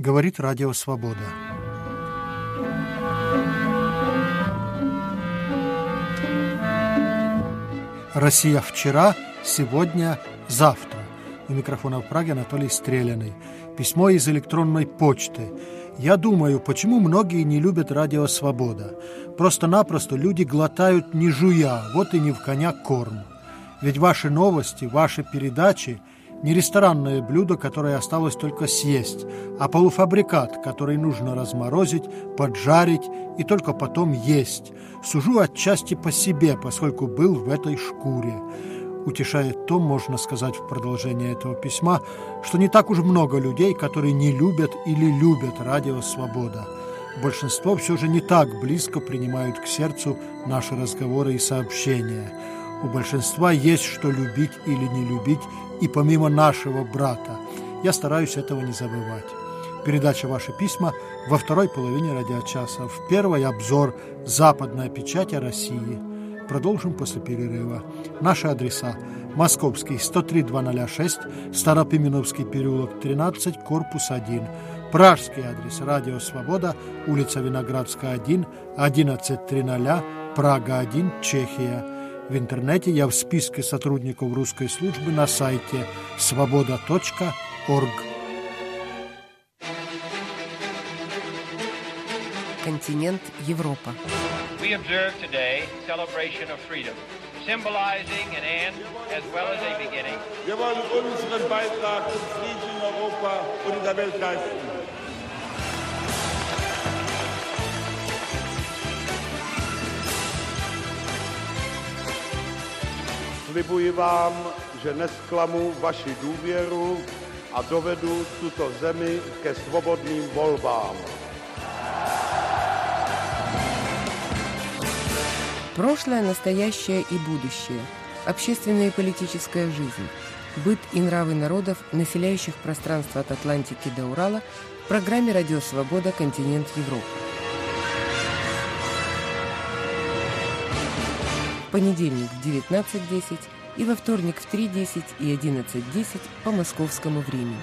Говорит Радио Свобода. Россия вчера, сегодня, завтра. У микрофона в Праге Анатолий Стреляный. Письмо из электронной почты. Я думаю, почему многие не любят Радио Свобода. Просто-напросто люди глотают не жуя, вот и не в коня корм. Ведь ваши новости, ваши передачи не ресторанное блюдо, которое осталось только съесть, а полуфабрикат, который нужно разморозить, поджарить и только потом есть. Сужу отчасти по себе, поскольку был в этой шкуре. Утешает то, можно сказать в продолжение этого письма, что не так уж много людей, которые не любят или любят Радио Свобода. Большинство все же не так близко принимают к сердцу наши разговоры и сообщения. У большинства есть что любить или не любить, и помимо нашего брата. Я стараюсь этого не забывать. Передача «Ваши письма» во второй половине радиочаса. В первой обзор «Западная печать о России». Продолжим после перерыва. Наши адреса: Московский, 103-206, Старопименовский переулок, 13, корпус 1. Пражский адрес: Радио Свобода, улица Виноградская, 1, 1100, Прага 1, Чехия. В интернете я в списке сотрудников русской службы на сайте svoboda.org. Континент Европа. We observe today celebration of freedom, symbolizing an end as well as a beginning. Wir wollen unseren Beitrag zum Frieden in Europa und in der Welt leisten. Slibuji vám, že nesklamu vaši důvěru a dovedu tuto zemi ke svobodným volbám. Прошлое, настоящее и будущее. Общественная и политическая жизнь. Быт и нравы народов, населяющих пространство от Атлантики до Урала, в программе «Радио Свобода. Континент Европы». В понедельник в 19:10 и во вторник в 3:10 и 11:10 по московскому времени.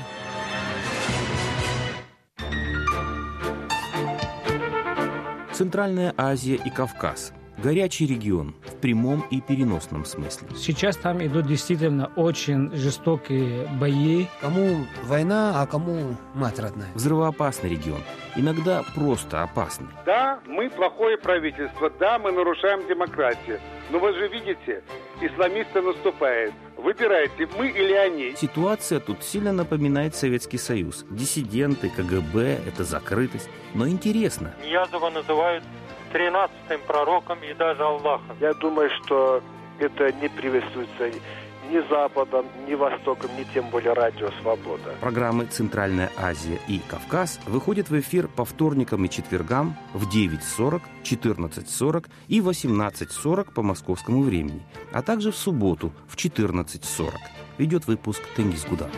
Центральная Азия и Кавказ. Горячий регион в прямом и переносном смысле. Сейчас там идут действительно очень жестокие бои. Кому война, а кому мать родная. Взрывоопасный регион. Иногда просто опасный. Да, мы плохое правительство, да, мы нарушаем демократию. Но вы же видите, исламисты наступают. Выбирайте, мы или они. Ситуация тут сильно напоминает Советский Союз. Диссиденты, КГБ, это закрытость. Но интересно. Ниязова называют 13-м пророком и даже Аллахом. Я думаю, что это не приветствуется ни Западом, ни Востоком, ни тем более Радио Свобода. Программы «Центральная Азия» и «Кавказ» выходят в эфир по вторникам и четвергам в 9:40, 14:40 и 18:40 по московскому времени, а также в субботу в 14:40. Ведет выпуск Тенгиз Гудан.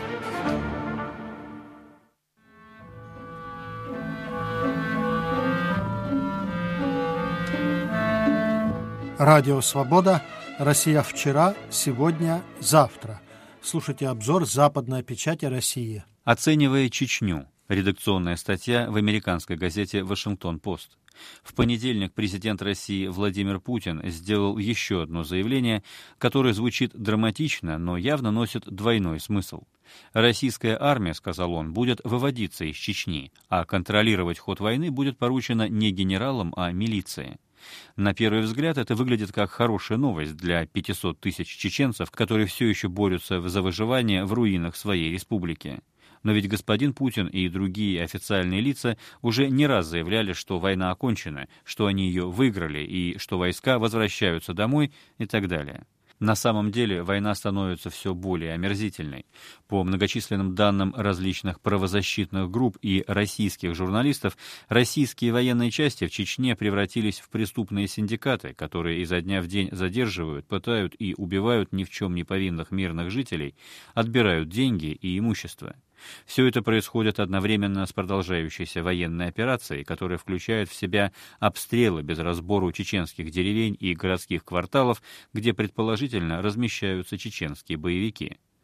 Радио Свобода. Россия вчера, сегодня, завтра. Слушайте обзор «Западная печать о России». Оценивая Чечню. Редакционная статья в американской газете «Вашингтон-Пост». В понедельник президент России Владимир Путин сделал еще одно заявление, которое звучит драматично, но явно носит двойной смысл. «Российская армия, — сказал он, — будет выводиться из Чечни, а контролировать ход войны будет поручено не генералам, а милиции». На первый взгляд это выглядит как хорошая новость для 500 тысяч чеченцев, которые все еще борются за выживание в руинах своей республики. Но ведь господин Путин и другие официальные лица уже не раз заявляли, что война окончена, что они ее выиграли и что войска возвращаются домой и так далее. На самом деле война становится все более омерзительной. По многочисленным данным различных правозащитных групп и российских журналистов, российские военные части в Чечне превратились в преступные синдикаты, которые изо дня в день задерживают, пытают и убивают ни в чем не повинных мирных жителей, отбирают деньги и имущество. Все это происходит одновременно с продолжающейся военной операцией, которая включает в себя обстрелы без разбору чеченских деревень и городских кварталов, где предположительно размещаются чеченские боевики.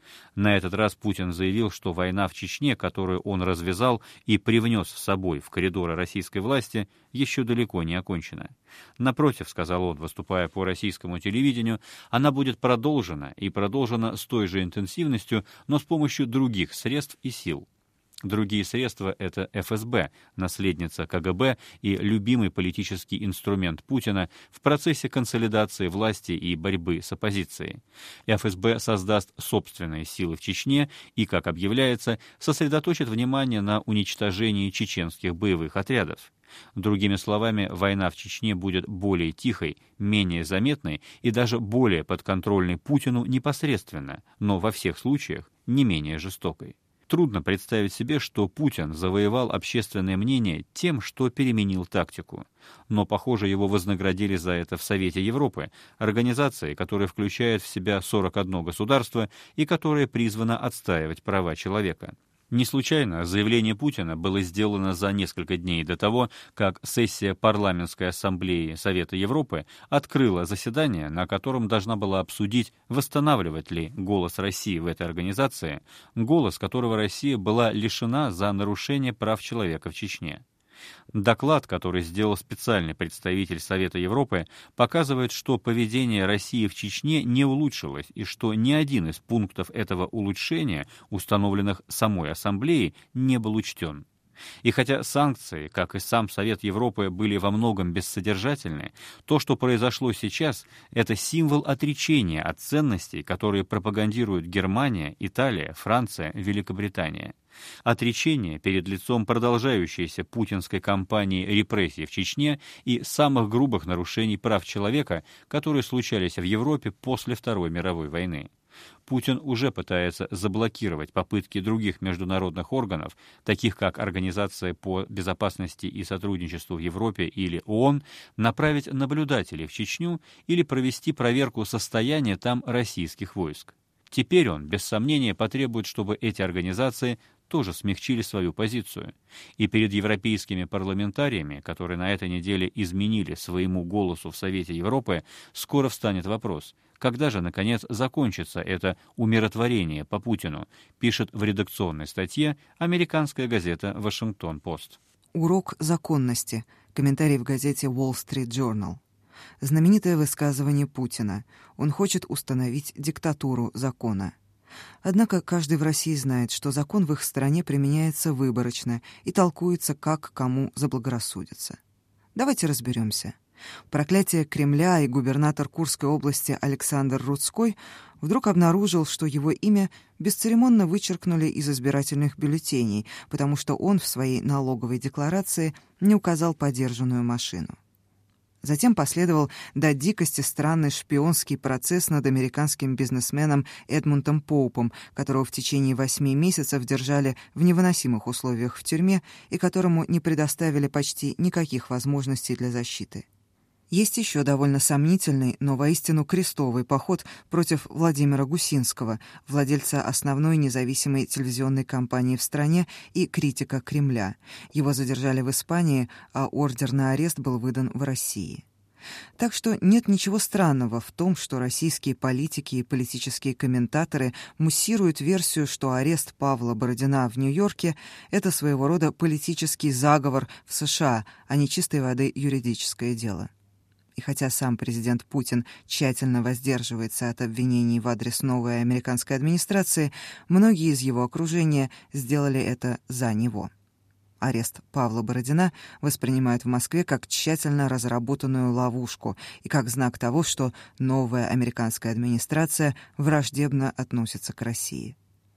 На этот раз Путин заявил, что война в Чечне, которую он развязал и привнес с собой в коридоры российской власти, еще далеко не окончена. Напротив, сказал он, выступая по российскому телевидению, она будет продолжена и продолжена с той же интенсивностью, но с помощью других средств и сил. Другие средства — это ФСБ, наследница КГБ и любимый политический инструмент Путина в процессе консолидации власти и борьбы с оппозицией. ФСБ создаст собственные силы в Чечне и, как объявляется, сосредоточит внимание на уничтожении чеченских боевых отрядов. Другими словами, война в Чечне будет более тихой, менее заметной и даже более подконтрольной Путину непосредственно, но во всех случаях не менее жестокой. Трудно представить себе, что Путин завоевал общественное мнение тем, что переменил тактику. Но, похоже, его вознаградили за это в Совете Европы, организации, которая включает в себя 41 государство и которая призвана отстаивать права человека. Не случайно заявление Путина было сделано за несколько дней до того, как сессия парламентской ассамблеи Совета Европы открыла заседание, на котором должна была обсудить, восстанавливать ли голос России в этой организации, голос которого Россия была лишена за нарушение прав человека в Чечне. Доклад, который сделал специальный представитель Совета Европы, показывает, что поведение России в Чечне не улучшилось и что ни один из пунктов этого улучшения, установленных самой Ассамблеей, не был учтен. И хотя санкции, как и сам Совет Европы, были во многом бессодержательны, то, что произошло сейчас, это символ отречения от ценностей, которые пропагандируют Германия, Италия, Франция, Великобритания. Отречение перед лицом продолжающейся путинской кампании репрессий в Чечне и самых грубых нарушений прав человека, которые случались в Европе после Второй мировой войны. Путин уже пытается заблокировать попытки других международных органов, таких как Организация по безопасности и сотрудничеству в Европе или ООН, направить наблюдателей в Чечню или провести проверку состояния там российских войск. Теперь он, без сомнения, потребует, чтобы эти организации тоже смягчили свою позицию. И перед европейскими парламентариями, которые на этой неделе изменили своему голосу в Совете Европы, скоро встанет вопрос, когда же, наконец, закончится это умиротворение по Путину, пишет в редакционной статье американская газета «Вашингтон-Пост». Урок законности. Комментарий в газете Wall Street Journal. Знаменитое высказывание Путина. Он хочет установить диктатуру закона. Однако каждый в России знает, что закон в их стране применяется выборочно и толкуется, как кому заблагорассудится. Давайте разберемся. Проклятие Кремля и губернатор Курской области Александр Рудской вдруг обнаружил, что его имя бесцеремонно вычеркнули из избирательных бюллетеней, потому что он в своей налоговой декларации не указал подержанную машину. Затем последовал до дикости странный шпионский процесс над американским бизнесменом Эдмундом Поупом, которого в течение 8 месяцев держали в невыносимых условиях в тюрьме и которому не предоставили почти никаких возможностей для защиты. Есть еще довольно сомнительный, но воистину крестовый поход против Владимира Гусинского, владельца основной независимой телевизионной компании в стране и критика Кремля. Его задержали в Испании, а ордер на арест был выдан в России. Так что нет ничего странного в том, что российские политики и политические комментаторы муссируют версию, что арест Павла Бородина в Нью-Йорке — это своего рода политический заговор в США, а не чистой воды юридическое дело. И хотя сам президент Путин тщательно воздерживается от обвинений в адрес новой американской администрации, многие из его окружения сделали это за него. Арест Павла Бородина воспринимают в Москве как тщательно разработанную ловушку и как знак того, что новая американская администрация враждебно относится к России.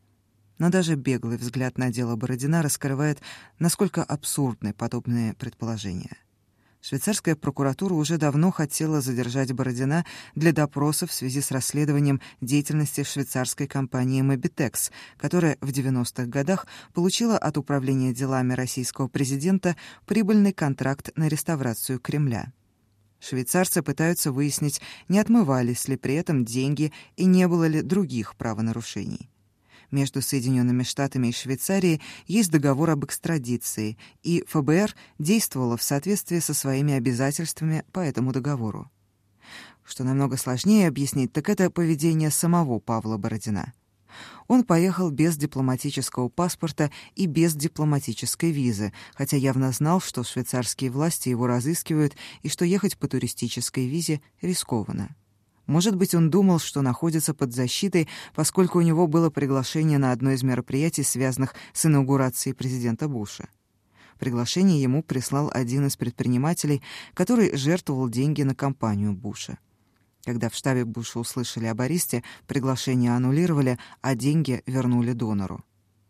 Но даже беглый взгляд на дело Бородина раскрывает, насколько абсурдны подобные предположения. Швейцарская прокуратура уже давно хотела задержать Бородина для допроса в связи с расследованием деятельности швейцарской компании Mobitex, которая в 90-х годах получила от Управления делами российского президента прибыльный контракт на реставрацию Кремля. Швейцарцы пытаются выяснить, не отмывались ли при этом деньги и не было ли других правонарушений. Между Соединенными Штатами и Швейцарией есть договор об экстрадиции, и ФБР действовало в соответствии со своими обязательствами по этому договору. Что намного сложнее объяснить, так это поведение самого Павла Бородина. Он поехал без дипломатического паспорта и без дипломатической визы, хотя явно знал, что швейцарские власти его разыскивают и что ехать по туристической визе рискованно. Может быть, он думал, что находится под защитой, поскольку у него было приглашение на одно из мероприятий, связанных с инаугурацией президента Буша. Приглашение ему прислал один из предпринимателей, который жертвовал деньги на кампанию Буша. Когда в штабе Буша услышали об аресте, приглашение аннулировали, а деньги вернули донору.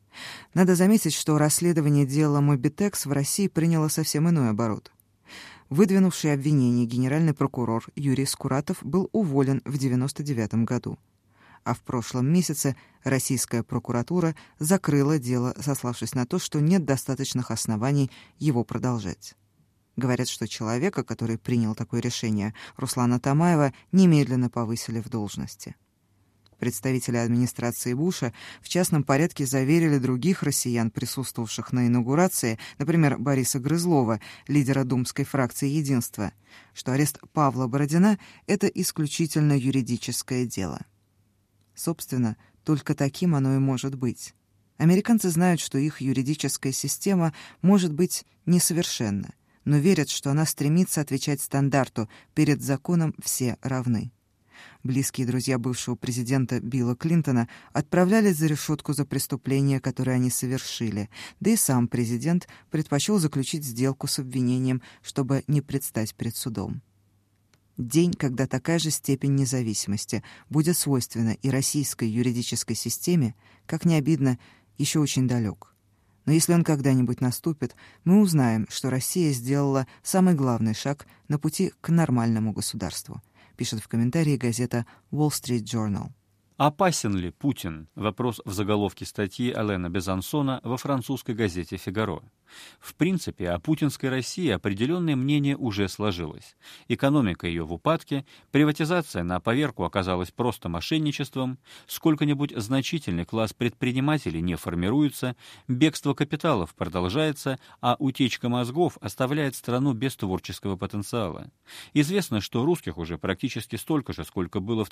Надо заметить, что расследование дела Мобитекс в России приняло совсем иной оборот. Выдвинувший обвинение генеральный прокурор Юрий Скуратов был уволен в 1999 году. А в прошлом месяце российская прокуратура закрыла дело, сославшись на то, что нет достаточных оснований его продолжать. Говорят, что человека, который принял такое решение, Руслана Тамаева, немедленно повысили в должности. Представители администрации Буша в частном порядке заверили других россиян, присутствовавших на инаугурации, например, Бориса Грызлова, лидера думской фракции «Единство», что арест Павла Бородина — это исключительно юридическое дело. Собственно, только таким оно и может быть. Американцы знают, что их юридическая система может быть несовершенна, но верят, что она стремится отвечать стандарту «перед законом все равны». Близкие друзья бывшего президента Билла Клинтона отправлялись за решетку за преступления, которые они совершили, да и сам президент предпочел заключить сделку с обвинением, чтобы не предстать перед судом. День, когда такая же степень независимости будет свойственна и российской юридической системе, как ни обидно, еще очень далек. Но если он когда-нибудь наступит, мы узнаем, что Россия сделала самый главный шаг на пути к нормальному государству, пишет в комментарии газета Wall Street Journal. Опасен ли Путин? Вопрос в заголовке статьи Алена Безансона во французской газете «Фигаро». В принципе, о путинской России определенное мнение уже сложилось. Экономика ее в упадке, приватизация на поверку оказалась просто мошенничеством, сколько-нибудь значительный класс предпринимателей не формируется, бегство капиталов продолжается, а утечка мозгов оставляет страну без творческого потенциала. Известно, что русских уже практически столько же, сколько было в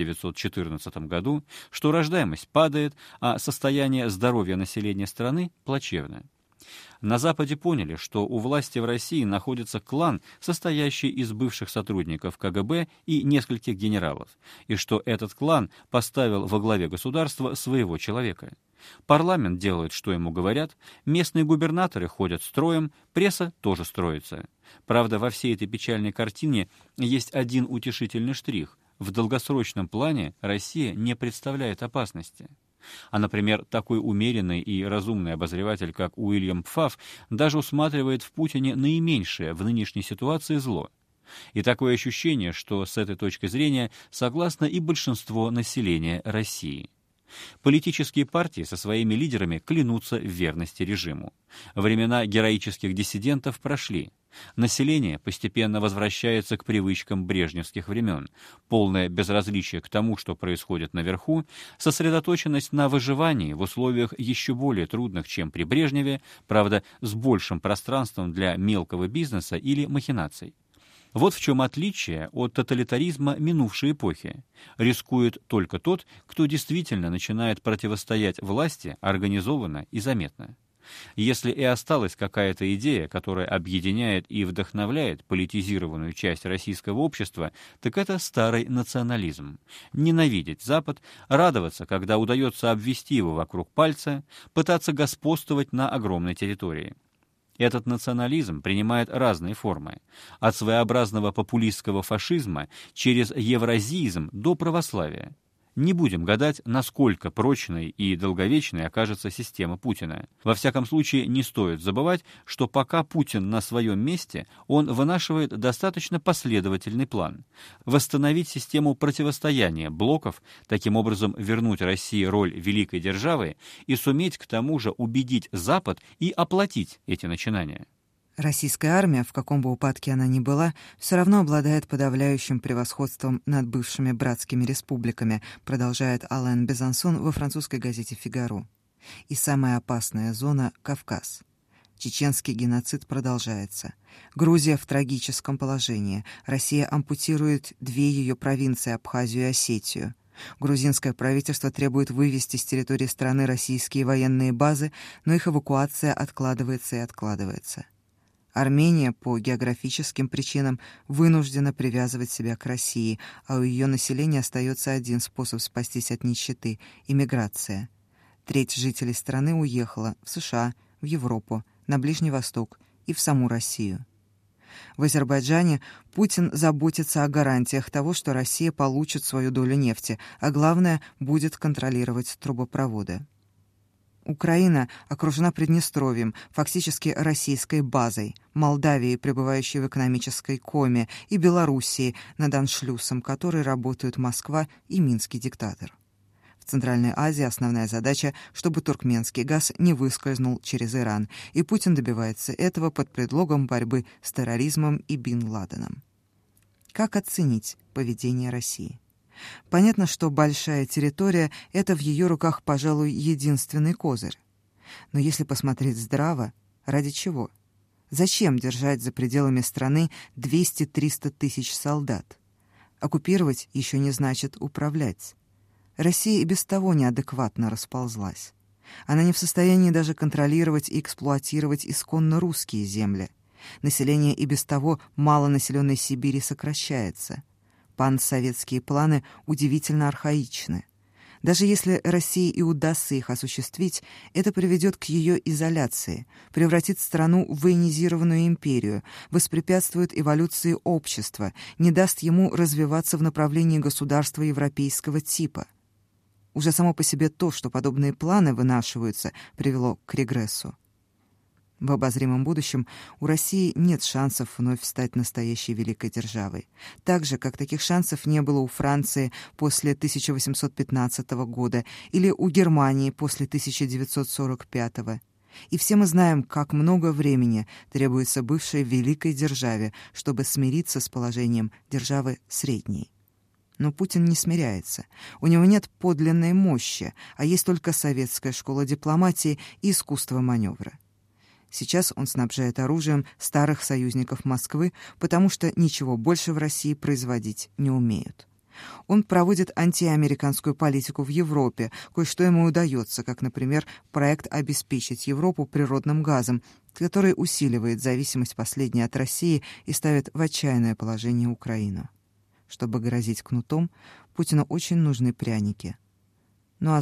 1914 году, что рождаемость падает, а состояние здоровья населения страны плачевно. На Западе поняли, что у власти в России находится клан, состоящий из бывших сотрудников КГБ и нескольких генералов, и что этот клан поставил во главе государства своего человека. Парламент делает, что ему говорят, местные губернаторы ходят строем, пресса тоже строится. Правда, во всей этой печальной картине есть один утешительный штрих. В долгосрочном плане Россия не представляет опасности. А, например, такой умеренный и разумный обозреватель, как Уильям Пфафф, даже усматривает в Путине наименьшее в нынешней ситуации зло. И такое ощущение, что с этой точки зрения согласно и большинство населения России. Политические партии со своими лидерами клянутся в верности режиму. Времена героических диссидентов прошли. Население постепенно возвращается к привычкам брежневских времен. Полное безразличие к тому, что происходит наверху, сосредоточенность на выживании в условиях еще более трудных, чем при Брежневе, правда, с большим пространством для мелкого бизнеса или махинаций. Вот в чем отличие от тоталитаризма минувшей эпохи. Рискует только тот, кто действительно начинает противостоять власти организованно и заметно. Если и осталась какая-то идея, которая объединяет и вдохновляет политизированную часть российского общества, так это старый национализм. Ненавидеть Запад, радоваться, когда удается обвести его вокруг пальца, пытаться господствовать на огромной территории. Этот национализм принимает разные формы, от своеобразного популистского фашизма через евразизм до православия. Не будем гадать, насколько прочной и долговечной окажется система Путина. Во всяком случае, не стоит забывать, что пока Путин на своем месте, он вынашивает достаточно последовательный план. Восстановить систему противостояния блоков, таким образом вернуть России роль великой державы и суметь к тому же убедить Запад и оплатить эти начинания. Российская армия, в каком бы упадке она ни была, все равно обладает подавляющим превосходством над бывшими братскими республиками, продолжает Ален Безансон во французской газете «Фигаро». И самая опасная зона — Кавказ. Чеченский геноцид продолжается. Грузия в трагическом положении. Россия ампутирует 2 ее провинции — Абхазию и Осетию. Грузинское правительство требует вывести с территории страны российские военные базы, но их эвакуация откладывается и откладывается. Армения по географическим причинам вынуждена привязывать себя к России, а у ее населения остается один способ спастись от нищеты – иммиграция. Треть жителей страны уехала в США, в Европу, на Ближний Восток и в саму Россию. В Азербайджане Путин заботится о гарантиях того, что Россия получит свою долю нефти, а главное – будет контролировать трубопроводы. Украина окружена Приднестровьем, фактически российской базой, Молдавией, пребывающей в экономической коме, и Белоруссией, над аншлюсом которой работают Москва и минский диктатор. В Центральной Азии основная задача, чтобы туркменский газ не выскользнул через Иран, и Путин добивается этого под предлогом борьбы с терроризмом и Бин Ладеном. Как оценить поведение России? Понятно, что большая территория — это в ее руках, пожалуй, единственный козырь. Но если посмотреть здраво, ради чего? Зачем держать за пределами страны 200-300 тысяч солдат? Оккупировать еще не значит управлять. Россия и без того неадекватно расползлась. Она не в состоянии даже контролировать и эксплуатировать исконно русские земли. Население и без того малонаселенной Сибири сокращается. Пансоветские планы удивительно архаичны. Даже если России и удастся их осуществить, это приведет к ее изоляции, превратит страну в военизированную империю, воспрепятствует эволюции общества, не даст ему развиваться в направлении государства европейского типа. Уже само по себе то, что подобные планы вынашиваются, привело к регрессу. В обозримом будущем у России нет шансов вновь стать настоящей великой державой. Так же, как таких шансов не было у Франции после 1815 года или у Германии после 1945 года. И все мы знаем, как много времени требуется бывшей великой державе, чтобы смириться с положением державы средней. Но Путин не смиряется. У него нет подлинной мощи, а есть только советская школа дипломатии и искусство маневра. Сейчас он снабжает оружием старых союзников Москвы, потому что ничего больше в России производить не умеют. Он проводит антиамериканскую политику в Европе, кое-что ему удается, как, например, проект обеспечить Европу природным газом, который усиливает зависимость последней от России и ставит в отчаянное положение Украину. Чтобы грозить кнутом, Путину очень нужны пряники. Ну а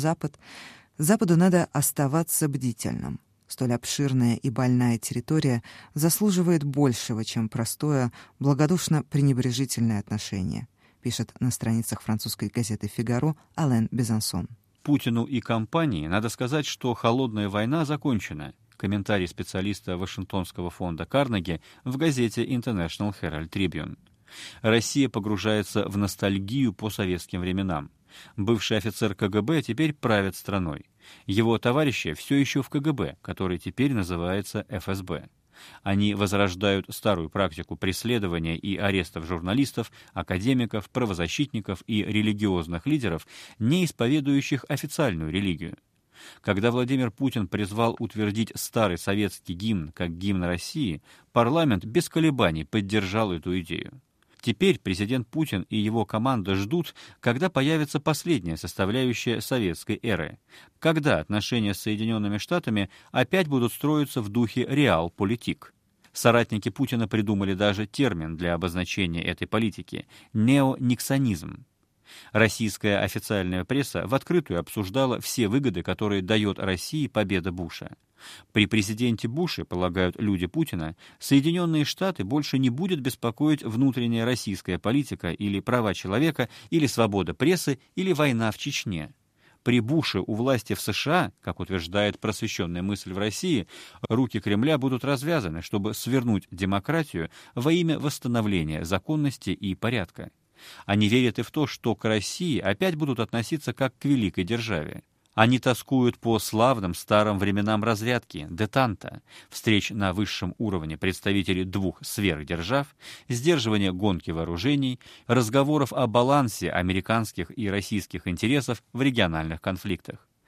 Западу надо оставаться бдительным. Столь обширная и больная территория заслуживает большего, чем простое, благодушно-пренебрежительное отношение, пишет на страницах французской газеты «Фигаро» Ален Безансон. Путину и компании надо сказать, что холодная война закончена. Комментарий специалиста Вашингтонского фонда Карнеги в газете International Herald Tribune. Россия погружается в ностальгию по советским временам. Бывший офицер КГБ теперь правит страной. Его товарищи все еще в КГБ, который теперь называется ФСБ. Они возрождают старую практику преследования и арестов журналистов, академиков, правозащитников и религиозных лидеров, не исповедующих официальную религию. Когда Владимир Путин призвал утвердить старый советский гимн как гимн России, парламент без колебаний поддержал эту идею. Теперь президент Путин и его команда ждут, когда появится последняя составляющая советской эры, когда отношения с Соединенными Штатами опять будут строиться в духе реал-политик. Соратники Путина придумали даже термин для обозначения этой политики – неониксонизм. Российская официальная пресса в открытую обсуждала все выгоды, которые дает России победа Буша. При президенте Буше, полагают люди Путина, Соединенные Штаты больше не будет беспокоить внутренняя российская политика или права человека, или свобода прессы, или война в Чечне. При Буше у власти в США, как утверждает просвещенная мысль в России, руки Кремля будут развязаны, чтобы свернуть демократию во имя восстановления законности и порядка. Они верят и в то, что к России опять будут относиться как к великой державе. Они тоскуют по славным старым временам разрядки, детанта, встреч на высшем уровне представителей двух сверхдержав, сдерживания гонки вооружений, разговоров о балансе американских и российских интересов в региональных конфликтах.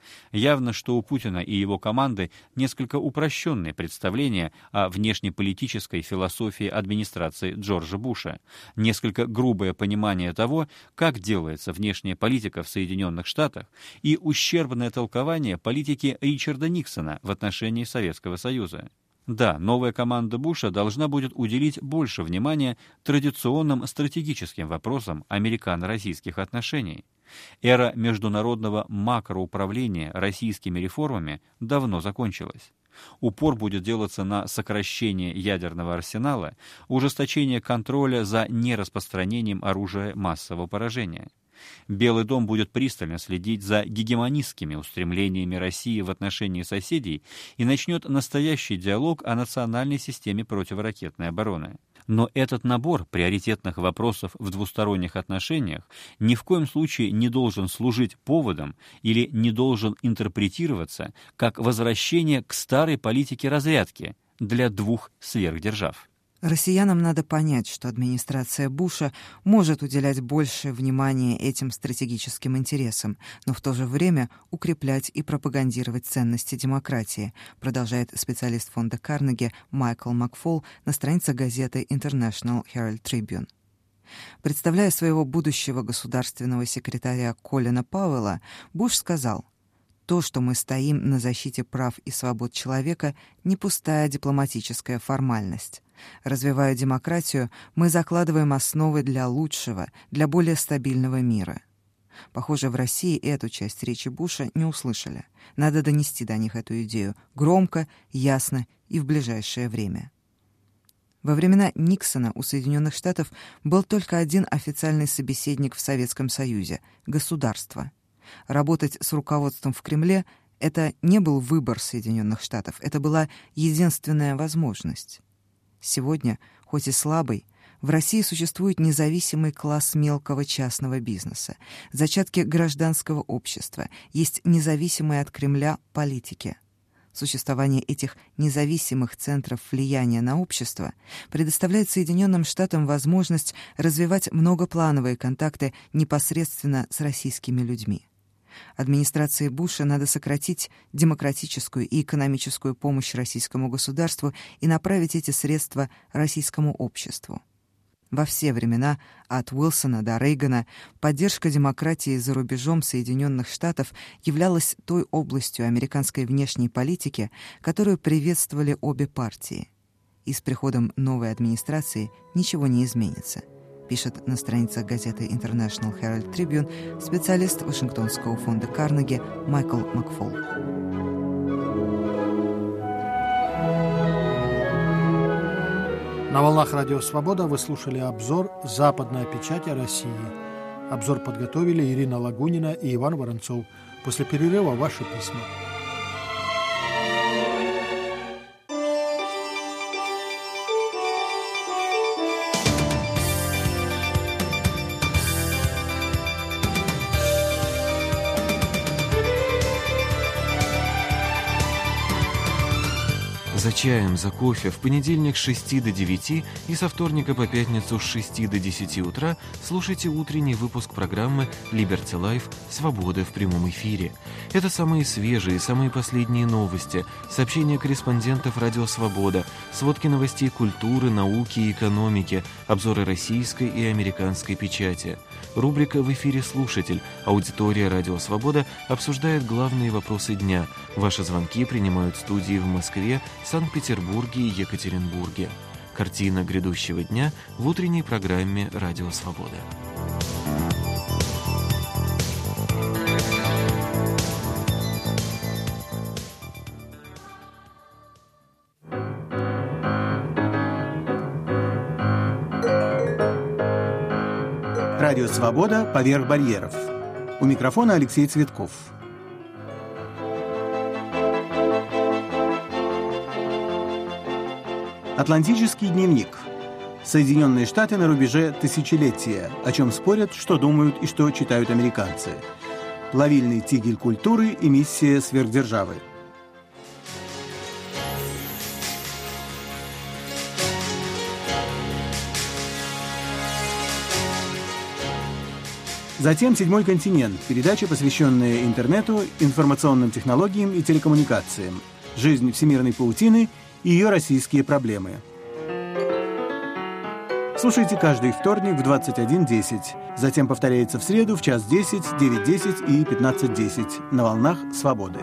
Явно, что у Путина и его команды несколько упрощенные представления о внешнеполитической философии администрации Джорджа Буша, несколько грубое понимание того, как делается внешняя политика в Соединенных Штатах, и ущербное толкование политики Ричарда Никсона в отношении Советского Союза. Да, новая команда Буша должна будет уделить больше внимания традиционным стратегическим вопросам американо-российских отношений. Эра международного макроуправления российскими реформами давно закончилась. Упор будет делаться на сокращение ядерного арсенала, ужесточение контроля за нераспространением оружия массового поражения. Белый дом будет пристально следить за гегемонистскими устремлениями России в отношении соседей и начнет настоящий диалог о национальной системе противоракетной обороны. Но этот набор приоритетных вопросов в двусторонних отношениях ни в коем случае не должен служить поводом или не должен интерпретироваться как возвращение к старой политике разрядки для двух сверхдержав. Россиянам надо понять, что администрация Буша может уделять больше внимания этим стратегическим интересам, но в то же время укреплять и пропагандировать ценности демократии, продолжает специалист фонда Карнеги Майкл Макфол на странице газеты International Herald Tribune. Представляя своего будущего государственного секретаря Колина Пауэлла, Буш сказал: «То, что мы стоим на защите прав и свобод человека, не пустая дипломатическая формальность. Развивая демократию, мы закладываем основы для лучшего, для более стабильного мира». Похоже, в России эту часть речи Буша не услышали. Надо донести до них эту идею громко, ясно и в ближайшее время. Во времена Никсона у Соединенных Штатов был только один официальный собеседник в Советском Союзе — государство. Работать с руководством в Кремле — это не был выбор Соединенных Штатов, это была единственная возможность. Сегодня, хоть и слабый, в России существует независимый класс мелкого частного бизнеса, зачатки гражданского общества, есть независимые от Кремля политики. Существование этих независимых центров влияния на общество предоставляет Соединенным Штатам возможность развивать многоплановые контакты непосредственно с российскими людьми. Администрации Буша надо сократить демократическую и экономическую помощь российскому государству и направить эти средства российскому обществу. Во все времена, от Уилсона до Рейгана, поддержка демократии за рубежом Соединенных Штатов являлась той областью американской внешней политики, которую приветствовали обе партии. И с приходом новой администрации ничего не изменится, пишет на страницах газеты International Herald Tribune специалист Вашингтонского фонда Карнеги Майкл Макфол. На волнах Радио Свобода вы слушали обзор «Западная печать о России». Обзор подготовили Ирина Лагунина и Иван Воронцов. После перерыва ваши письма. За чаем, за кофе в понедельник с 6 до 9 и со вторника по пятницу с 6 до 10 утра слушайте утренний выпуск программы Liberty Life «Свобода в прямом эфире». Это самые свежие, самые последние новости, сообщения корреспондентов «Радио Свобода», сводки новостей культуры, науки и экономики, обзоры российской и американской печати. Рубрика «В эфире слушатель». Аудитория «Радио Свобода» обсуждает главные вопросы дня. Ваши звонки принимают студии в Москве, Санкт-Петербурге и Екатеринбурге. Картина грядущего дня в утренней программе «Радио Свобода». Радио «Свобода. Поверх барьеров». У микрофона Алексей Цветков. Атлантический дневник. Соединенные Штаты на рубеже тысячелетия. О чем спорят, что думают и что читают американцы. Плавильный тигель культуры и миссия сверхдержавы. Затем «Седьмой континент» – передача, посвященная интернету, информационным технологиям и телекоммуникациям, жизнь всемирной паутины и ее российские проблемы. Слушайте каждый вторник в 21:10. Затем повторяется в среду в 1:10, 9:10 и 15:10 на волнах «Свободы».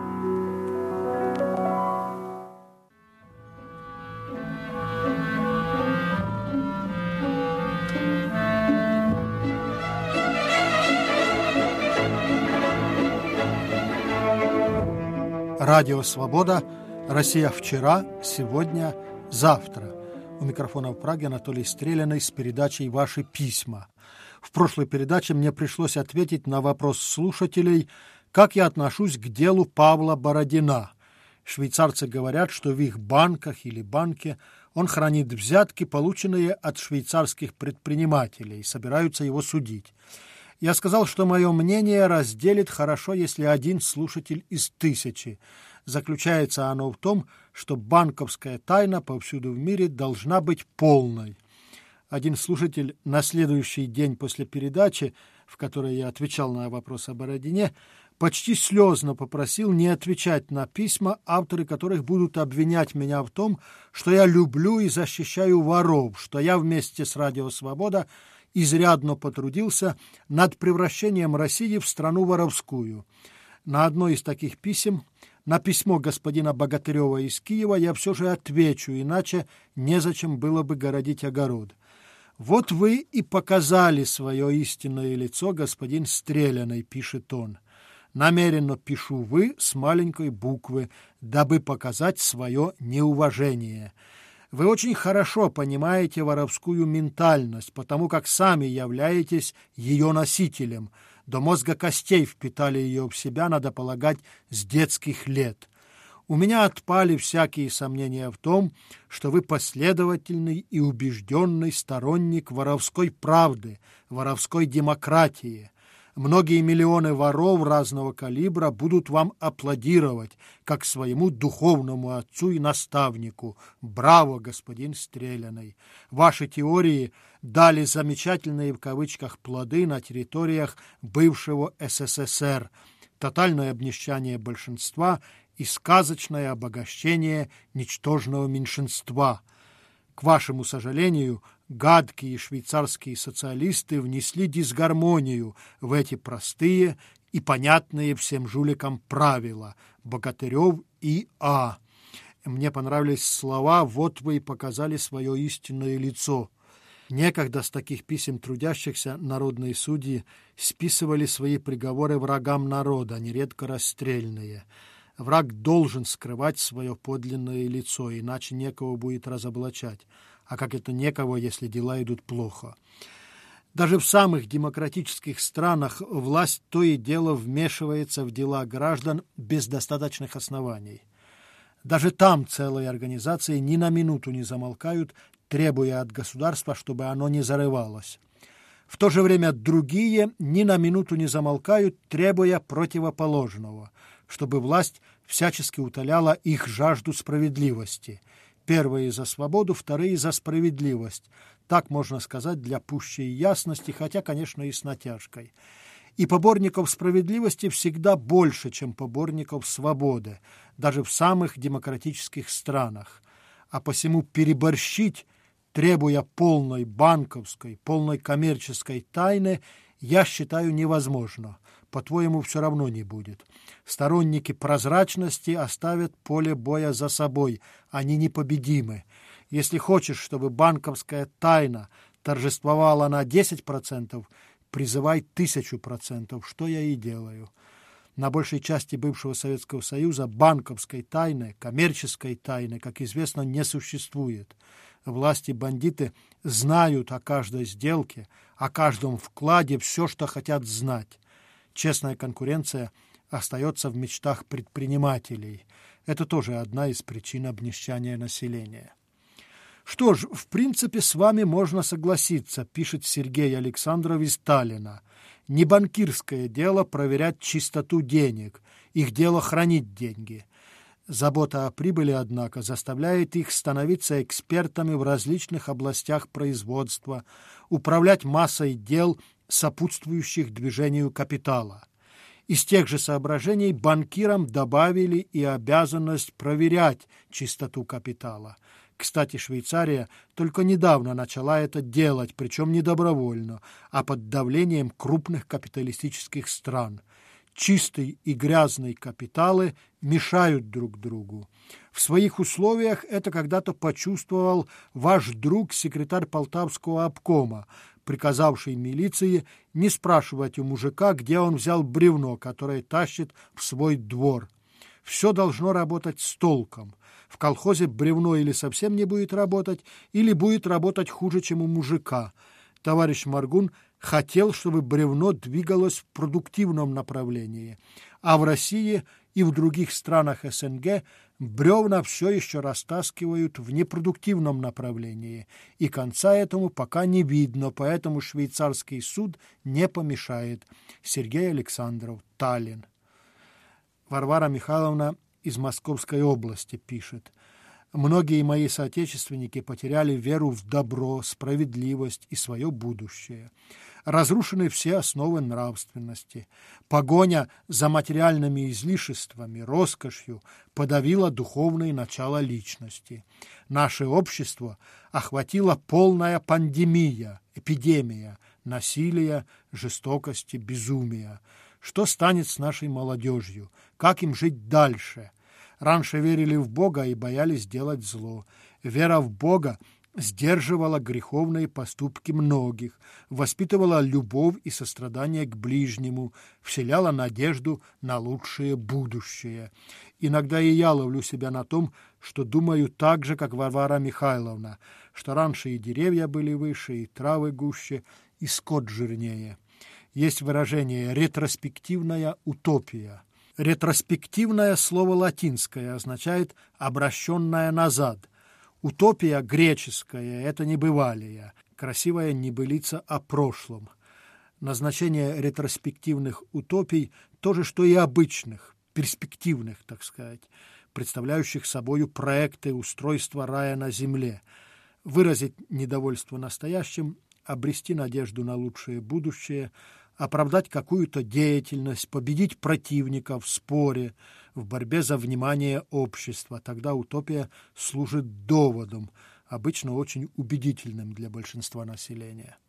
Радио «Свобода», Россия вчера, сегодня, завтра. У микрофона в Праге Анатолий Стреляный с передачей «Ваши письма». В прошлой передаче мне пришлось ответить на вопрос слушателей, как я отношусь к делу Павла Бородина. Швейцарцы говорят, что в их банках или банке он хранит взятки, полученные от швейцарских предпринимателей, и собираются его судить. Я сказал, что мое мнение разделит хорошо, если один слушатель из 1000. Заключается оно в том, что банковская тайна повсюду в мире должна быть полной. Один слушатель на следующий день после передачи, в которой я отвечал на вопрос о Бородине, почти слезно попросил не отвечать на письма, авторы которых будут обвинять меня в том, что я люблю и защищаю воров, что я вместе с «Радио Свобода» изрядно потрудился над превращением России в страну воровскую. На одно из таких писем, на письмо господина Богатырева из Киева, я все же отвечу, иначе незачем было бы городить огород. «Вот вы и показали свое истинное лицо, господин Стреляный», — пишет он. «Намеренно пишу «вы» с маленькой буквы, дабы показать свое неуважение». Вы очень хорошо понимаете воровскую ментальность, потому как сами являетесь ее носителем. До мозга костей впитали ее в себя, надо полагать, с детских лет. У меня отпали всякие сомнения в том, что вы последовательный и убежденный сторонник воровской правды, воровской демократии. Многие миллионы воров разного калибра будут вам аплодировать, как своему духовному отцу и наставнику. Браво, господин Стреляный! Ваши теории дали замечательные в кавычках плоды на территориях бывшего СССР. Тотальное обнищание большинства и сказочное обогащение ничтожного меньшинства. К вашему сожалению, гадкие швейцарские социалисты внесли дисгармонию в эти простые и понятные всем жуликам правила. Богатырев и А. Мне понравились слова «вот вы и показали свое истинное лицо». Некогда с таких писем трудящихся народные судьи списывали свои приговоры врагам народа, нередко расстрельные. Враг должен скрывать свое подлинное лицо, иначе некого будет разоблачать. А как это некого, если дела идут плохо? Даже в самых демократических странах власть то и дело вмешивается в дела граждан без достаточных оснований. Даже там целые организации ни на минуту не замолкают, требуя от государства, чтобы оно не зарывалось. В то же время другие ни на минуту не замолкают, требуя противоположного, чтобы власть всячески утоляла их жажду справедливости. Первые за свободу, вторые за справедливость. Так можно сказать для пущей ясности, хотя, конечно, и с натяжкой. И поборников справедливости всегда больше, чем поборников свободы, даже в самых демократических странах. А посему переборщить, требуя полной банковской, полной коммерческой тайны, я считаю невозможно. По-твоему, все равно не будет. Сторонники прозрачности оставят поле боя за собой. Они непобедимы. Если хочешь, чтобы банковская тайна торжествовала на 10%, призывай 1000%, что я и делаю. На большей части бывшего Советского Союза банковской тайны, коммерческой тайны, как известно, не существует. Власти бандиты знают о каждой сделке, о каждом вкладе все, что хотят знать. Честная конкуренция остается в мечтах предпринимателей. Это тоже одна из причин обнищания населения. Что ж, в принципе, с вами можно согласиться, пишет Сергей Александров из Таллина. Не банкирское дело проверять чистоту денег, их дело хранить деньги. Забота о прибыли, однако, заставляет их становиться экспертами в различных областях производства, управлять массой дел сопутствующих движению капитала. Из тех же соображений банкирам добавили и обязанность проверять чистоту капитала. Кстати, Швейцария только недавно начала это делать, причем не добровольно, а под давлением крупных капиталистических стран. Чистый и грязный капиталы мешают друг другу. В своих условиях это когда-то почувствовал ваш друг, секретарь Полтавского обкома, приказавший милиции не спрашивать у мужика, где он взял бревно, которое тащит в свой двор. Все должно работать с толком. В колхозе бревно или совсем не будет работать, или будет работать хуже, чем у мужика. Товарищ Моргун хотел, чтобы бревно двигалось в продуктивном направлении, а в России и в других странах СНГ бревна все еще растаскивают в непродуктивном направлении, и конца этому пока не видно, поэтому швейцарский суд не помешает. Сергей Александров, Таллин. Варвара Михайловна из Московской области пишет: «Многие мои соотечественники потеряли веру в добро, справедливость и свое будущее. Разрушены все основы нравственности. Погоня за материальными излишествами, роскошью подавила духовные начала личности. Наше общество охватила полная пандемия, эпидемия насилия, жестокости, безумия. Что станет с нашей молодежью? Как им жить дальше? Раньше верили в Бога и боялись делать зло. Вера в Бога сдерживала греховные поступки многих, воспитывала любовь и сострадание к ближнему, вселяла надежду на лучшее будущее. Иногда и я ловлю себя на том, что думаю так же, как Варвара Михайловна, что раньше и деревья были выше, и травы гуще, и скот жирнее. Есть выражение «ретроспективная утопия». Ретроспективное слово латинское означает «обращенная назад». Утопия греческая – это небывалие, красивая небылица о прошлом. Назначение ретроспективных утопий – то же, что и обычных, перспективных, так сказать, представляющих собою проекты устройства рая на земле. Выразить недовольство настоящим, обрести надежду на лучшее будущее – оправдать какую-то деятельность, победить противника в споре, в борьбе за внимание общества. Тогда утопия служит доводом, обычно очень убедительным для большинства населения.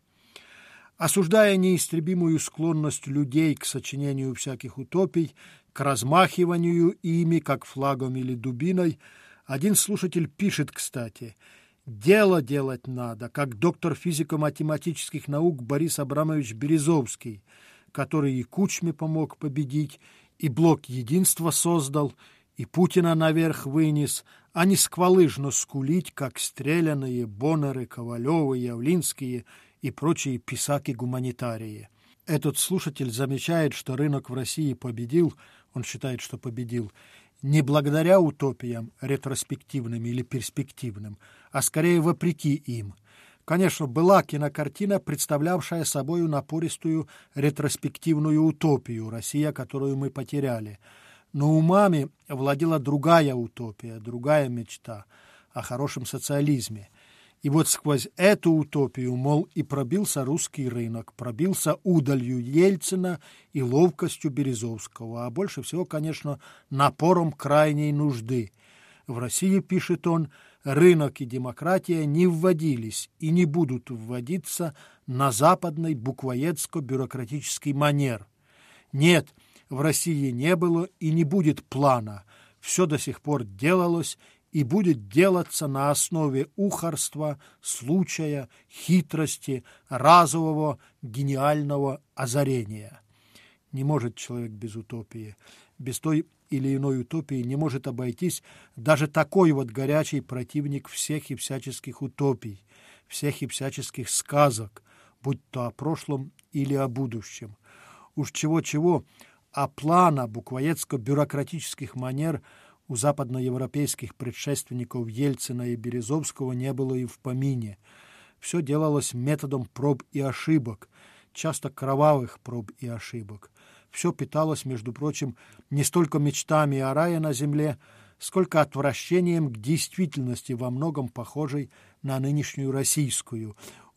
Осуждая неистребимую склонность людей к сочинению всяких утопий, к размахиванию ими, как флагом или дубиной, один слушатель пишет, кстати: «Дело делать надо, как доктор физико-математических наук Борис Абрамович Березовский, который и Кучме помог победить, и блок единства создал, и Путина наверх вынес, а не сквалыжно скулить, как стреляные Боннеры, Ковалевы, Явлинские и прочие писаки-гуманитарии». Этот слушатель замечает, что рынок в России победил, он считает, что победил, не благодаря утопиям ретроспективным или перспективным, а скорее вопреки им. Конечно, была кинокартина, представлявшая собою напористую ретроспективную утопию, Россия, которую мы потеряли. Но умами владела другая утопия, другая мечта о хорошем социализме. И вот сквозь эту утопию, мол, и пробился русский рынок, пробился удалью Ельцина и ловкостью Березовского, а больше всего, конечно, напором крайней нужды. В России, пишет он, рынок и демократия не вводились и не будут вводиться на западный буквоедско-бюрократический манер. Нет, в России не было и не будет плана. Все до сих пор делалось и будет делаться на основе ухарства, случая, хитрости, разового, гениального озарения. Не может человек без утопии. Без той или иной утопии не может обойтись даже такой вот горячий противник всех и всяческих утопий, всех и всяческих сказок, будь то о прошлом или о будущем. Уж чего-чего, а плана буквоедско-бюрократических манер у западноевропейских предшественников Ельцина и Березовского не было и в помине. Все делалось методом проб и ошибок, часто кровавых проб и ошибок. Все питалось, между прочим, не столько мечтами о рае на земле, сколько отвращением к действительности, во многом похожей на нынешнюю российскую.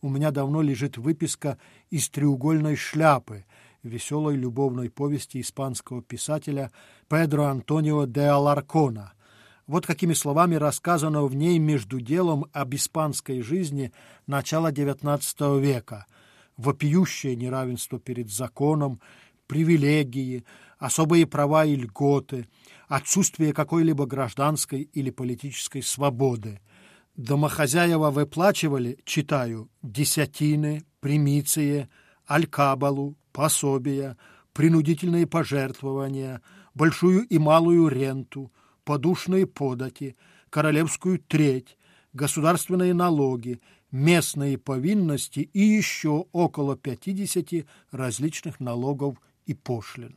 у меня давно лежит выписка из «Треугольной шляпы», веселой любовной повести испанского писателя Педро Антонио де Аларкона. Вот какими словами рассказано в ней между делом об испанской жизни начала XIX века. Вопиющее неравенство перед законом, привилегии, особые права и льготы, отсутствие какой-либо гражданской или политической свободы. Домохозяева выплачивали, читаю, десятины, примиции, алькабалу, пособия, принудительные пожертвования, большую и малую ренту, подушные подати, королевскую треть, государственные налоги, местные повинности и еще около 50 различных налогов и пошлин.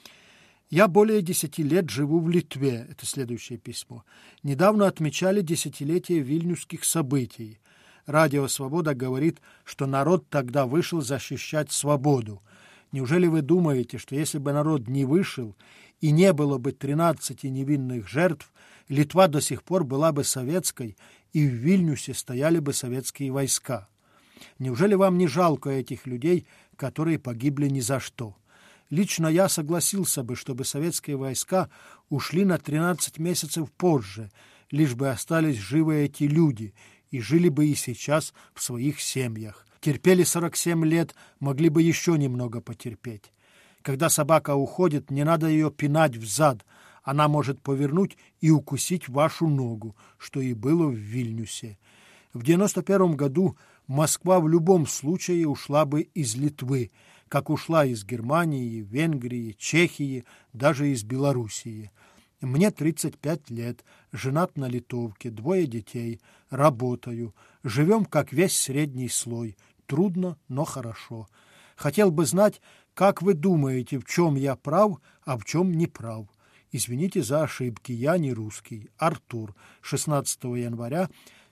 Я более 10 лет живу в Литве. Это следующее письмо. Недавно отмечали десятилетие вильнюсских событий. Радио «Свобода» говорит, что народ тогда вышел защищать свободу. Неужели вы думаете, что если бы народ не вышел и не было бы 13 невинных жертв, Литва до сих пор была бы советской, и в Вильнюсе стояли бы советские войска? Неужели вам не жалко этих людей, которые погибли ни за что? Лично я согласился бы, чтобы советские войска ушли на 13 месяцев позже, лишь бы остались живы эти люди и жили бы и сейчас в своих семьях. Терпели 47 лет, могли бы еще немного потерпеть. Когда собака уходит, не надо ее пинать взад, она может повернуть и укусить вашу ногу, что и было в Вильнюсе. В 91 году Москва в любом случае ушла бы из Литвы, как ушла из Германии, Венгрии, Чехии, даже из Белоруссии. Мне 35 лет, женат на литовке, 2 детей, работаю, живем как весь средний слой, трудно, но хорошо. Хотел бы знать, как вы думаете, в чем я прав, а в чем не прав. Извините за ошибки, я не русский. Артур, 16 января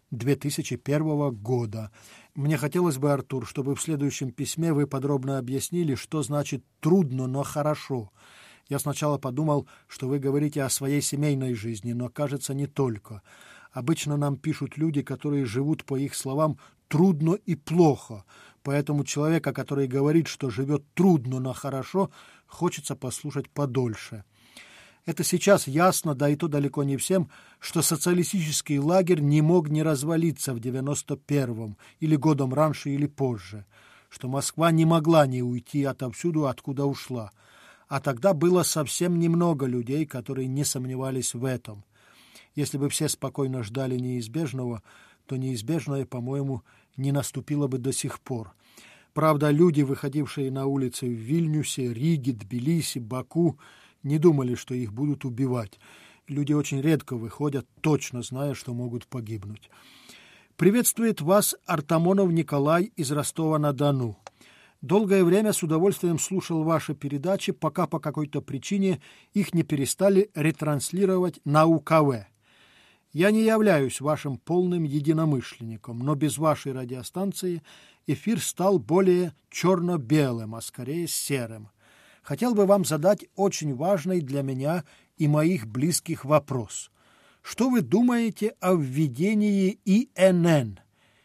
2001 года. Мне хотелось бы, Артур, чтобы в следующем письме вы подробно объяснили, что значит «трудно, но хорошо». Я сначала подумал, что вы говорите о своей семейной жизни, но, кажется, не только. Обычно нам пишут люди, которые живут, по их словам, трудно и плохо. Поэтому человека, который говорит, что живет трудно, но хорошо, хочется послушать подольше. Это сейчас ясно, да и то далеко не всем, что социалистический лагерь не мог не развалиться в 91-м, или годом раньше, или позже, что Москва не могла не уйти отовсюду, откуда ушла. А тогда было совсем немного людей, которые не сомневались в этом. Если бы все спокойно ждали неизбежного, то неизбежное, по-моему, не наступило бы до сих пор. Правда, люди, выходившие на улицы в Вильнюсе, Риге, Тбилиси, Баку, не думали, что их будут убивать. Люди очень редко выходят, точно зная, что могут погибнуть. Приветствует вас Артамонов Николай из Ростова-на-Дону. Долгое время с удовольствием слушал ваши передачи, пока по какой-то причине их не перестали ретранслировать на УКВ. Я не являюсь вашим полным единомышленником, но без вашей радиостанции эфир стал более черно-белым, а скорее серым. Хотел бы вам задать очень важный для меня и моих близких вопрос. Что вы думаете о введении ИНН,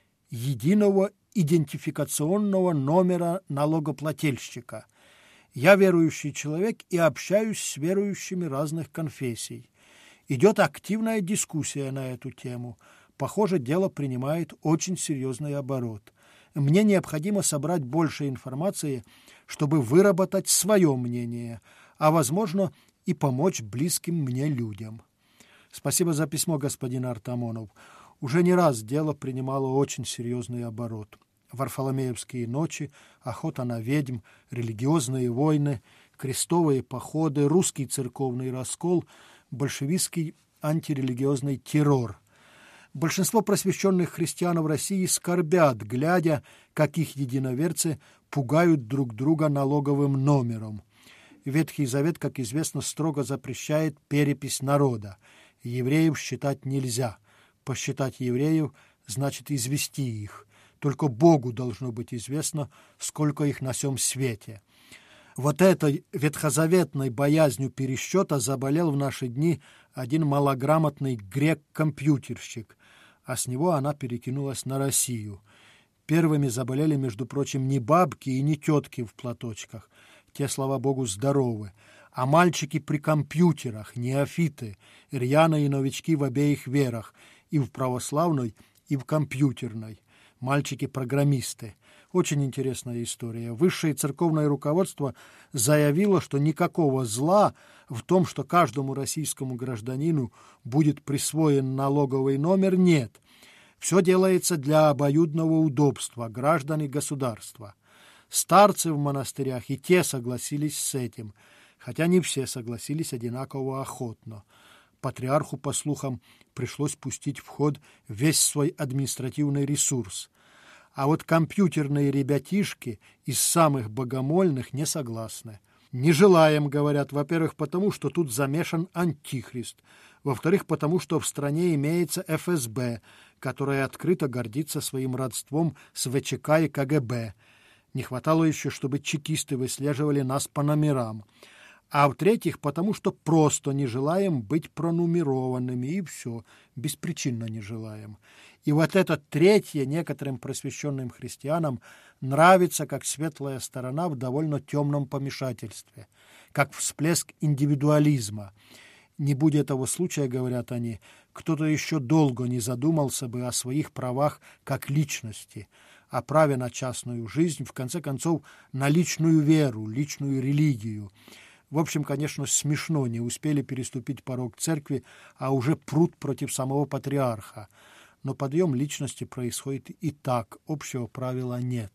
единого идентификационного номера налогоплательщика? Я верующий человек и общаюсь с верующими разных конфессий. Идет активная дискуссия на эту тему. Похоже, дело принимает очень серьезный оборот. Мне необходимо собрать больше информации, чтобы выработать свое мнение, а, возможно, и помочь близким мне людям. Спасибо за письмо, господин Артамонов. Уже не раз дело принимало очень серьезный оборот. Варфоломеевские ночи, охота на ведьм, религиозные войны, крестовые походы, русский церковный раскол, большевистский антирелигиозный террор. Большинство просвещенных христиан в России скорбят, глядя, как их единоверцы пугают друг друга налоговым номером. Ветхий Завет, как известно, строго запрещает перепись народа. Евреев считать нельзя. Посчитать евреев значит извести их. Только Богу должно быть известно, сколько их на сем свете. Вот этой ветхозаветной боязнью пересчета заболел в наши дни один малограмотный грек-компьютерщик, а с него она перекинулась на Россию. Первыми заболели, между прочим, не бабки и не тетки в платочках. Те, слава богу, здоровы. А мальчики при компьютерах, неофиты, рьяные новички в обеих верах, и в православной, и в компьютерной. Мальчики-программисты. Очень интересная история. Высшее церковное руководство заявило, что никакого зла в том, что каждому российскому гражданину будет присвоен налоговый номер, нет. Все делается для обоюдного удобства граждан и государства. Старцы в монастырях и те согласились с этим, хотя не все согласились одинаково охотно. Патриарху, по слухам, пришлось пустить в ход весь свой административный ресурс. А вот компьютерные ребятишки из самых богомольных не согласны. Не желаем, говорят, во-первых, потому что тут замешан антихрист, во-вторых, потому что в стране имеется ФСБ, которая открыто гордится своим родством с ВЧК и КГБ. Не хватало еще, чтобы чекисты выслеживали нас по номерам. А в-третьих, потому что просто не желаем быть пронумерованными, и все, беспричинно не желаем. И вот это третье некоторым просвещенным христианам нравится как светлая сторона в довольно темном помешательстве, как всплеск индивидуализма. Не будь этого случая, говорят они, кто-то еще долго не задумался бы о своих правах как личности, о праве на частную жизнь, в конце концов, на личную веру, личную религию. В общем, конечно, смешно, не успели переступить порог церкви, а уже прут против самого патриарха. Но подъем личности происходит и так, общего правила нет.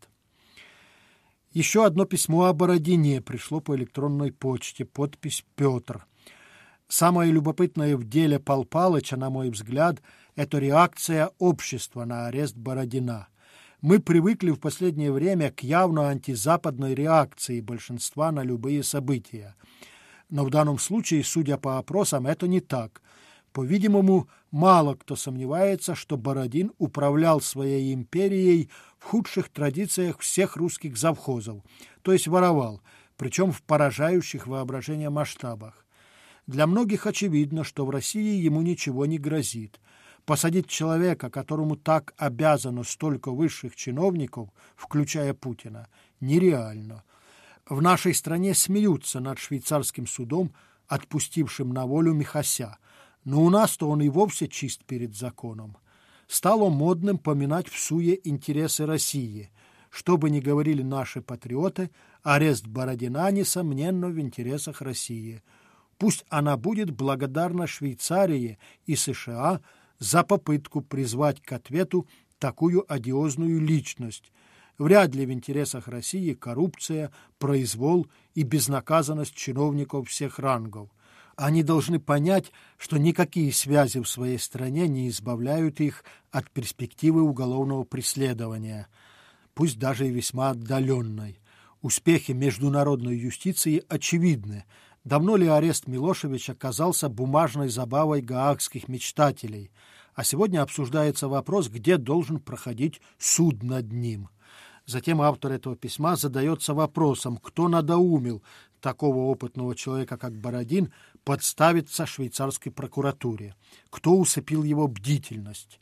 Еще одно письмо о Бородине пришло по электронной почте, подпись «Петр». Самое любопытное в деле Пал Палыча, на мой взгляд, это реакция общества на арест Бородина. Мы привыкли в последнее время к явно антизападной реакции большинства на любые события. Но в данном случае, судя по опросам, это не так. По-видимому, мало кто сомневается, что Бородин управлял своей империей в худших традициях всех русских завхозов, то есть воровал, причем в поражающих воображение масштабах. Для многих очевидно, что в России ему ничего не грозит. Посадить человека, которому так обязано столько высших чиновников, включая Путина, нереально. В нашей стране смеются над швейцарским судом, отпустившим на волю Михася, но у нас-то он и вовсе чист перед законом. Стало модным поминать в суе интересы России. Что бы ни говорили наши патриоты, арест Бородина, несомненно, в интересах России. Пусть она будет благодарна Швейцарии и США за попытку призвать к ответу такую одиозную личность. Вряд ли в интересах России коррупция, произвол и безнаказанность чиновников всех рангов. Они должны понять, что никакие связи в своей стране не избавляют их от перспективы уголовного преследования, пусть даже и весьма отдаленной. Успехи международной юстиции очевидны. Давно ли арест Милошевича казался бумажной забавой гаагских мечтателей, а сегодня обсуждается вопрос, где должен проходить суд над ним. Затем автор этого письма задается вопросом, кто надоумил такого опытного человека, как Бородин, подставиться швейцарской прокуратуре, кто усыпил его бдительность.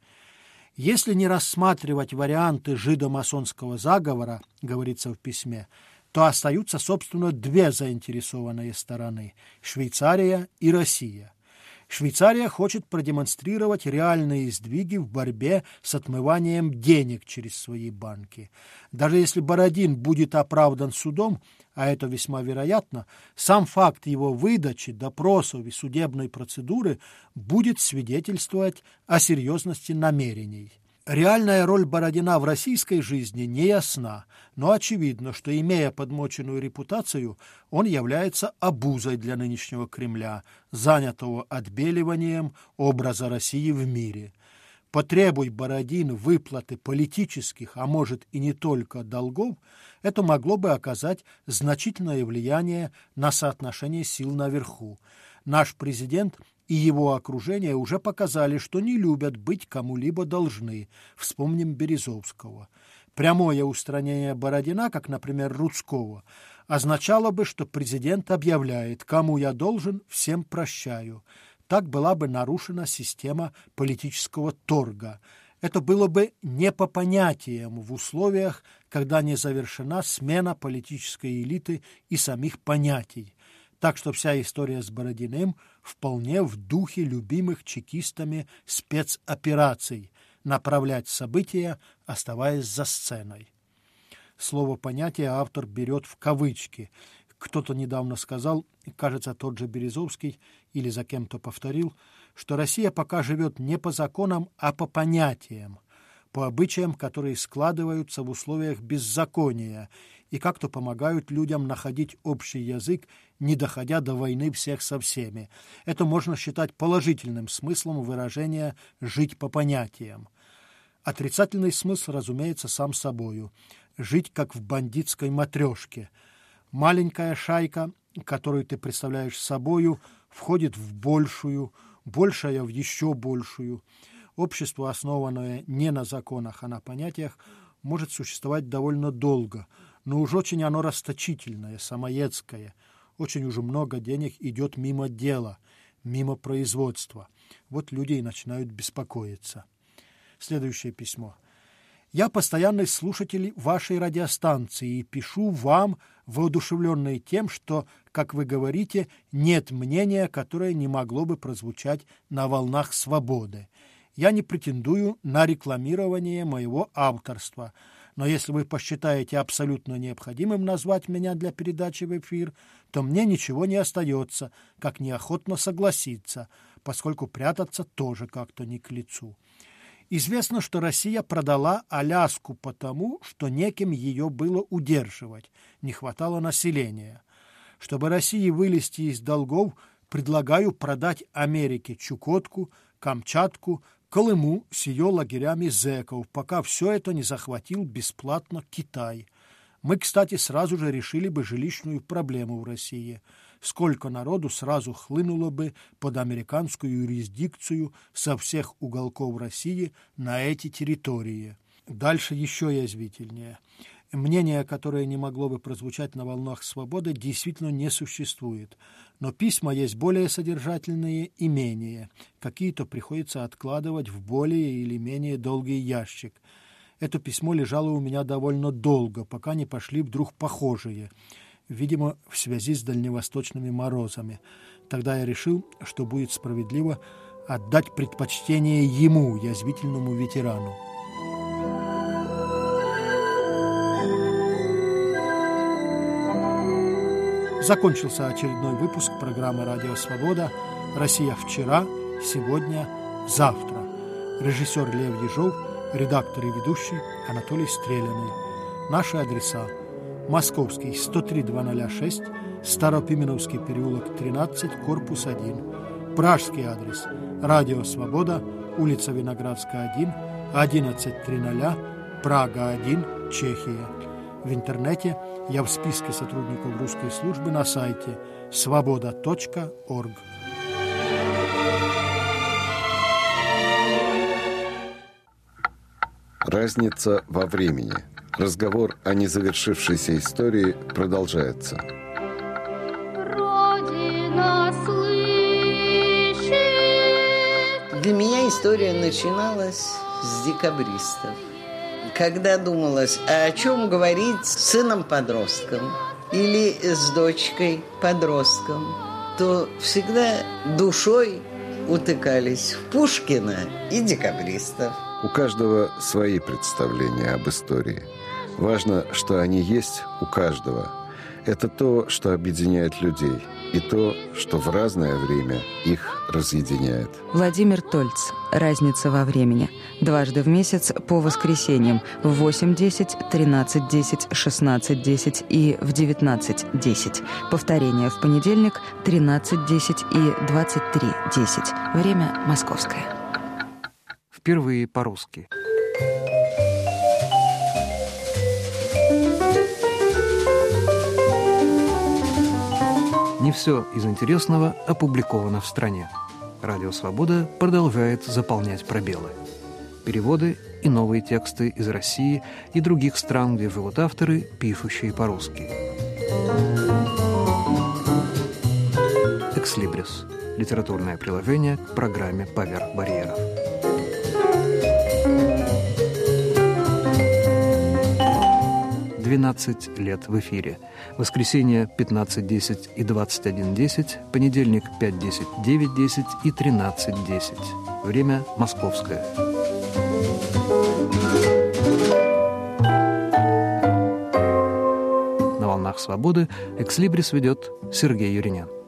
Если не рассматривать варианты жидомасонского заговора, говорится в письме, то остаются, собственно, две заинтересованные стороны – Швейцария и Россия. Швейцария хочет продемонстрировать реальные сдвиги в борьбе с отмыванием денег через свои банки. Даже если Бородин будет оправдан судом, а это весьма вероятно, сам факт его выдачи, допросов и судебной процедуры будет свидетельствовать о серьезности намерений. Реальная роль Бородина в российской жизни не ясна, но очевидно, что, имея подмоченную репутацию, он является обузой для нынешнего Кремля, занятого отбеливанием образа России в мире. Потребуй Бородин выплаты политических, а может и не только долгов, это могло бы оказать значительное влияние на соотношение сил наверху. Наш президент и его окружение уже показали, что не любят быть кому-либо должны. Вспомним Березовского. Прямое устранение Бородина, как, например, Рудского, означало бы, что президент объявляет: «Кому я должен, всем прощаю». Так была бы нарушена система политического торга. Это было бы не по понятиям в условиях, когда не завершена смена политической элиты и самих понятий. Так что вся история с Бородиным вполне в духе любимых чекистами спецопераций – направлять события, оставаясь за сценой. Слово «понятие» автор берет в кавычки. Кто-то недавно сказал, кажется, тот же Березовский, или за кем-то повторил, что Россия пока живет не по законам, а по понятиям, по обычаям, которые складываются в условиях беззакония и как-то помогают людям находить общий язык, не доходя до войны всех со всеми. Это можно считать положительным смыслом выражения «жить по понятиям». Отрицательный смысл, разумеется, сам собою – жить как в бандитской матрешке. Маленькая шайка, которую ты представляешь собою, входит в большую, большая в еще большую. Общество, основанное не на законах, а на понятиях, может существовать довольно долго, но уж очень оно расточительное, самоедское. Очень уже много денег идет мимо дела, мимо производства. Вот люди и начинают беспокоиться. Следующее письмо. Я постоянный слушатель вашей радиостанции и пишу вам, воодушевленный тем, что, как вы говорите, нет мнения, которое не могло бы прозвучать на волнах свободы. Я не претендую на рекламирование моего авторства, но если вы посчитаете абсолютно необходимым назвать меня для передачи в эфир, то мне ничего не остается, как неохотно согласиться, поскольку прятаться тоже как-то не к лицу. Известно, что Россия продала Аляску потому, что неким ее было удерживать, не хватало населения. Чтобы России вылезти из долгов, предлагаю продать Америке Чукотку, Камчатку, Колыму с ее лагерями зэков, пока все это не захватил бесплатно Китай. Мы, кстати, сразу же решили бы жилищную проблему в России. Сколько народу сразу хлынуло бы под американскую юрисдикцию со всех уголков России на эти территории. Дальше еще язвительнее. Мнение, которое не могло бы прозвучать на волнах свободы, действительно не существует. Но письма есть более содержательные и менее. Какие-то приходится откладывать в более или менее долгий ящик. Это письмо лежало у меня довольно долго, пока не пошли вдруг похожие. Видимо, в связи с дальневосточными морозами. Тогда я решил, что будет справедливо отдать предпочтение ему, язвительному ветерану. Закончился очередной выпуск программы «Радио Свобода». «Россия вчера, сегодня, завтра». Режиссер Лев Ежов, редактор и ведущий Анатолий Стреляный. Наши адреса: Московский, 103-206, Старопименовский переулок, 13, корпус 1. Пражский адрес: Радио Свобода, улица Виноградская, 1, 1100, Прага, 1, Чехия. В интернете я в списке сотрудников русской службы на сайте svoboda.org. Разница во времени. Разговор о незавершившейся истории продолжается. Родина слышит. Для меня история начиналась с декабристов. Когда думалось, а о чем говорить с сыном-подростком или с дочкой-подростком, то всегда душой утыкались в Пушкина и декабристов. У каждого свои представления об истории. Важно, что они есть у каждого. Это то, что объединяет людей, и то, что в разное время их разъединяет. Владимир Тольц. «Разница во времени». Дважды в месяц по воскресеньям в 8:10, 13:10, 16:10 и в 19:10. Повторение в понедельник 13:10 и 23:10. Время московское. Впервые по-русски. Не все из интересного опубликовано в стране. Радио «Свобода» продолжает заполнять пробелы. Переводы и новые тексты из России и других стран, где живут авторы, пишущие по-русски. «Экслибрис» – литературное приложение к программе «Поверх барьеров». 13 лет в эфире. Воскресенье 15:10 и 21:10, понедельник 5:10, 9:10 и 13:10. Время московское. На «Волнах свободы» «Экслибрис» ведет Сергей Юринян.